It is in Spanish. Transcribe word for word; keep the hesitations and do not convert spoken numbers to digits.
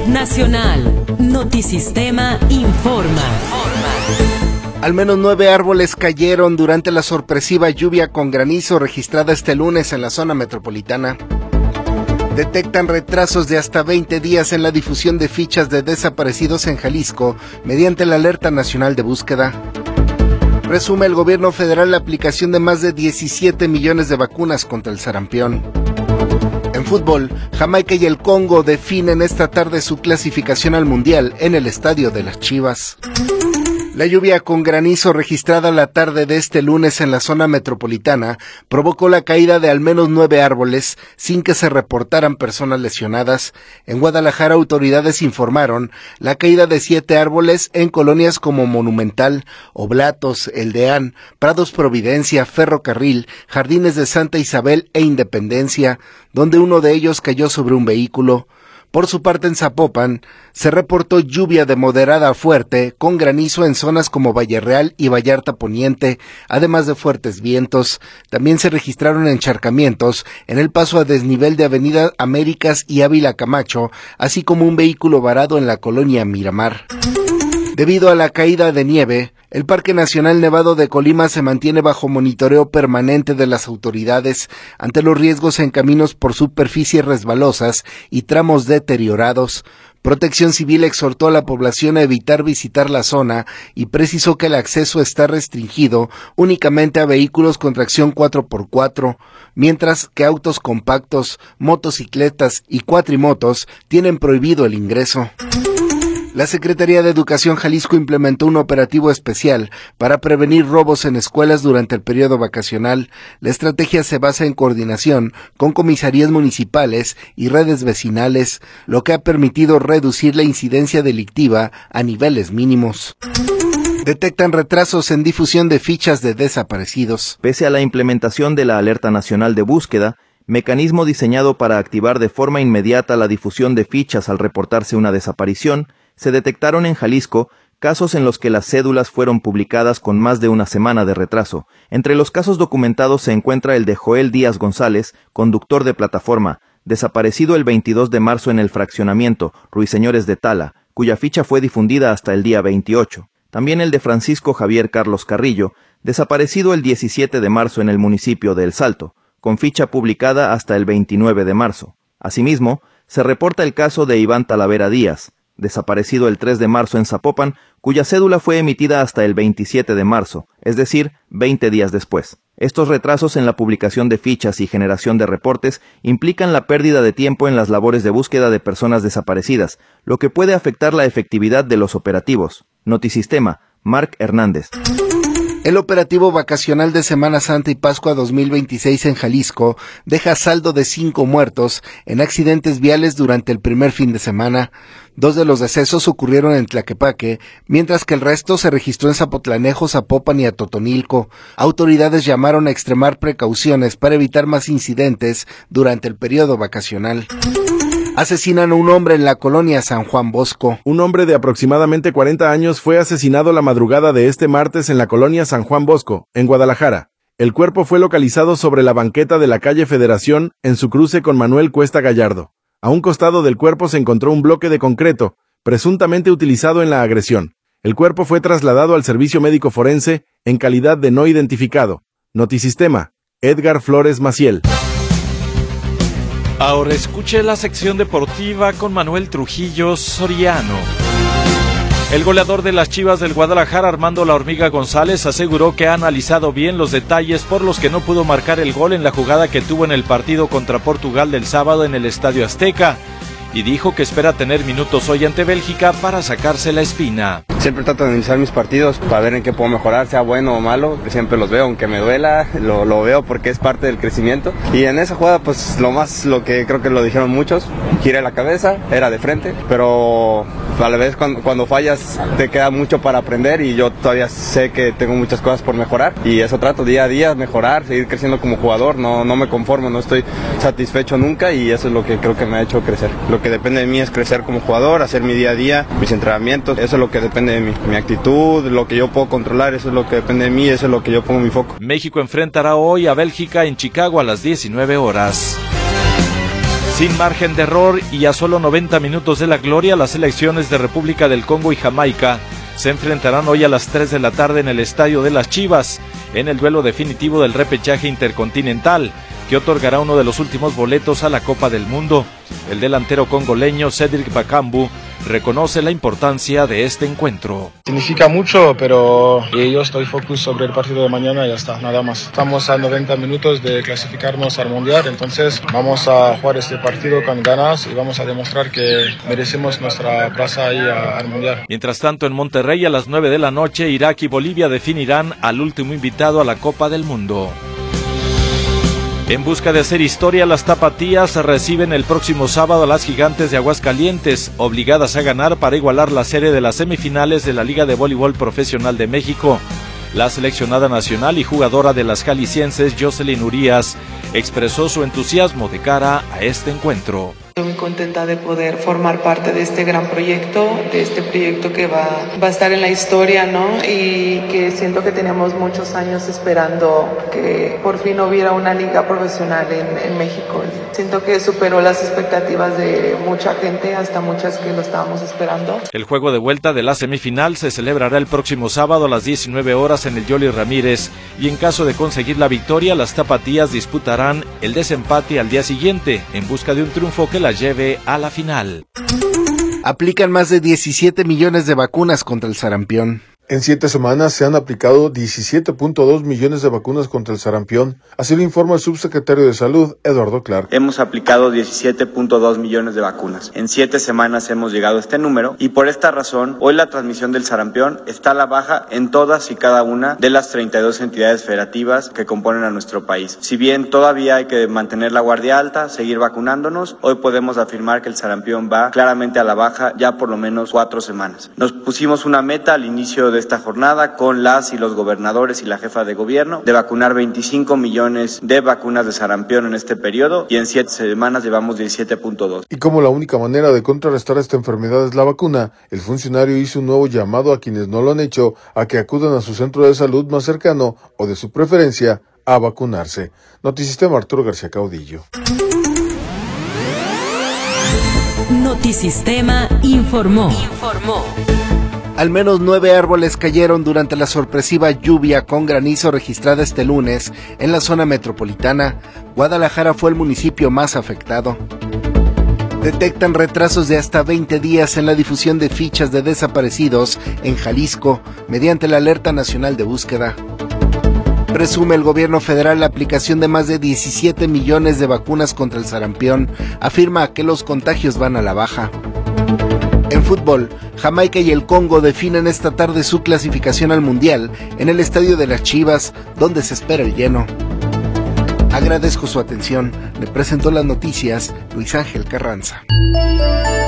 Nacional. Notisistema informa. Al menos nueve árboles cayeron durante la sorpresiva lluvia con granizo registrada este lunes en la zona metropolitana. Detectan retrasos de hasta veinte días en la difusión de fichas de desaparecidos en Jalisco mediante la alerta nacional de búsqueda. Resume el gobierno federal la aplicación de más de diecisiete millones de vacunas contra el sarampión. En fútbol, Jamaica y el Congo definen esta tarde su clasificación al Mundial en el estadio de las Chivas. La lluvia con granizo registrada la tarde de este lunes en la zona metropolitana provocó la caída de al menos nueve árboles sin que se reportaran personas lesionadas. En Guadalajara, autoridades informaron la caída de siete árboles en colonias como Monumental, Oblatos, El Deán, Prados Providencia, Ferrocarril, Jardines de Santa Isabel e Independencia, donde uno de ellos cayó sobre un vehículo. Por su parte, en Zapopan, se reportó lluvia de moderada a fuerte, con granizo en zonas como Valle Real y Vallarta Poniente, además de fuertes vientos. También se registraron encharcamientos en el paso a desnivel de Avenida Américas y Ávila Camacho, así como un vehículo varado en la colonia Miramar. Debido a la caída de nieve, el Parque Nacional Nevado de Colima se mantiene bajo monitoreo permanente de las autoridades ante los riesgos en caminos por superficies resbalosas y tramos deteriorados. Protección Civil exhortó a la población a evitar visitar la zona y precisó que el acceso está restringido únicamente a vehículos con tracción cuatro por cuatro, mientras que autos compactos, motocicletas y cuatrimotos tienen prohibido el ingreso. La Secretaría de Educación Jalisco implementó un operativo especial para prevenir robos en escuelas durante el periodo vacacional. La estrategia se basa en coordinación con comisarías municipales y redes vecinales, lo que ha permitido reducir la incidencia delictiva a niveles mínimos. Detectan retrasos en difusión de fichas de desaparecidos. Pese a la implementación de la Alerta Nacional de Búsqueda, mecanismo diseñado para activar de forma inmediata la difusión de fichas al reportarse una desaparición, se detectaron en Jalisco casos en los que las cédulas fueron publicadas con más de una semana de retraso. Entre los casos documentados se encuentra el de Joel Díaz González, conductor de plataforma, desaparecido el veintidós de marzo en el fraccionamiento Ruiseñores de Tala, cuya ficha fue difundida hasta el día veintiocho. También el de Francisco Javier Carlos Carrillo, desaparecido el diecisiete de marzo en el municipio de El Salto, con ficha publicada hasta el veintinueve de marzo. Asimismo, se reporta el caso de Iván Talavera Díaz, desaparecido el tres de marzo en Zapopan, cuya cédula fue emitida hasta el veintisiete de marzo, es decir, veinte días después. Estos retrasos en la publicación de fichas y generación de reportes implican la pérdida de tiempo en las labores de búsqueda de personas desaparecidas, lo que puede afectar la efectividad de los operativos. Notisistema, Marc Hernández. El operativo vacacional de Semana Santa y Pascua dos mil veintiséis en Jalisco deja saldo de cinco muertos en accidentes viales durante el primer fin de semana. Dos de los decesos ocurrieron en Tlaquepaque, mientras que el resto se registró en Zapotlanejo, Zapopan y Atotonilco. Autoridades llamaron a extremar precauciones para evitar más incidentes durante el periodo vacacional. Asesinan a un hombre en la colonia San Juan Bosco. Un hombre de aproximadamente cuarenta años fue asesinado la madrugada de este martes en la colonia San Juan Bosco, en Guadalajara. El cuerpo fue localizado sobre la banqueta de la calle Federación, en su cruce con Manuel Cuesta Gallardo. A un costado del cuerpo se encontró un bloque de concreto, presuntamente utilizado en la agresión. El cuerpo fue trasladado al servicio médico forense en calidad de no identificado. Notisistema, Edgar Flores Maciel. Ahora escuche la sección deportiva con Manuel Trujillo Soriano. El goleador de las Chivas del Guadalajara, Armando La Hormiga González, aseguró que ha analizado bien los detalles por los que no pudo marcar el gol en la jugada que tuvo en el partido contra Portugal del sábado en el Estadio Azteca, y dijo que espera tener minutos hoy ante Bélgica para sacarse la espina. Siempre trato de analizar mis partidos para ver en qué puedo mejorar, sea bueno o malo. Siempre los veo, aunque me duela, lo, lo veo porque es parte del crecimiento. Y en esa jugada, pues lo más, lo que creo que lo dijeron muchos, giré la cabeza, era de frente, pero a la vez cuando, cuando fallas te queda mucho para aprender y yo todavía sé que tengo muchas cosas por mejorar y eso trato día a día, mejorar, seguir creciendo como jugador, no, no me conformo, no estoy satisfecho nunca y eso es lo que creo que me ha hecho crecer. Lo que depende de mí es crecer como jugador, hacer mi día a día, mis entrenamientos, eso es lo que depende de mí, mi actitud, lo que yo puedo controlar, eso es lo que depende de mí, eso es lo que yo pongo mi foco. México enfrentará hoy a Bélgica en Chicago a las diecinueve horas. Sin margen de error y a solo noventa minutos de la gloria, las selecciones de República del Congo y Jamaica se enfrentarán hoy a las tres de la tarde en el Estadio de las Chivas, en el duelo definitivo del repechaje intercontinental, que otorgará uno de los últimos boletos a la Copa del Mundo. El delantero congoleño Cedric Bakambu reconoce la importancia de este encuentro. Significa mucho, pero yo estoy focus sobre el partido de mañana y ya está, nada más. Estamos a noventa minutos de clasificarnos al Mundial, entonces vamos a jugar este partido con ganas y vamos a demostrar que merecemos nuestra plaza ahí a, al Mundial. Mientras tanto, en Monterrey a las nueve de la noche, Irak y Bolivia definirán al último invitado a la Copa del Mundo. En busca de hacer historia, las tapatías reciben el próximo sábado a las Gigantes de Aguascalientes, obligadas a ganar para igualar la serie de las semifinales de la Liga de Voleibol Profesional de México. La seleccionada nacional y jugadora de las jaliscienses, Jocelyn Urías, expresó su entusiasmo de cara a este encuentro. Estoy muy contenta de poder formar parte de este gran proyecto, de este proyecto que va, va a estar en la historia, ¿no? Y que siento que teníamos muchos años esperando que por fin hubiera una liga profesional en, en México. Siento que superó las expectativas de mucha gente, hasta muchas que lo estábamos esperando. El juego de vuelta de la semifinal se celebrará el próximo sábado a las diecinueve horas en el Yoli Ramírez, y en caso de conseguir la victoria, las tapatías disputarán el desempate al día siguiente, en busca de un triunfo que la lleve a la final. Aplican más de diecisiete millones de vacunas contra el sarampión. En siete semanas se han aplicado diecisiete punto dos millones de vacunas contra el sarampión, así lo informa el subsecretario de Salud, Eduardo Clark. Hemos aplicado diecisiete punto dos millones de vacunas. En siete semanas hemos llegado a este número y por esta razón, hoy la transmisión del sarampión está a la baja en todas y cada una de las treinta y dos entidades federativas que componen a nuestro país. Si bien todavía hay que mantener la guardia alta, seguir vacunándonos, hoy podemos afirmar que el sarampión va claramente a la baja ya por lo menos cuatro semanas. Nos pusimos una meta al inicio de esta jornada con las y los gobernadores y la jefa de gobierno de vacunar veinticinco millones de vacunas de sarampión en este periodo y en siete semanas llevamos diecisiete punto dos. Y como la única manera de contrarrestar esta enfermedad es la vacuna, el funcionario hizo un nuevo llamado a quienes no lo han hecho a que acudan a su centro de salud más cercano o de su preferencia a vacunarse. Notisistema, Arturo García Caudillo. Notisistema informó. Informó. Al menos nueve árboles cayeron durante la sorpresiva lluvia con granizo registrada este lunes en la zona metropolitana. Guadalajara fue el municipio más afectado. Detectan retrasos de hasta veinte días en la difusión de fichas de desaparecidos en Jalisco mediante la Alerta Nacional de Búsqueda. Presume el gobierno federal la aplicación de más de diecisiete millones de vacunas contra el sarampión. Afirma que los contagios van a la baja. En fútbol, Jamaica y el Congo definen esta tarde su clasificación al Mundial en el Estadio de las Chivas, donde se espera el lleno. Agradezco su atención. Le presentó las noticias Luis Ángel Carranza.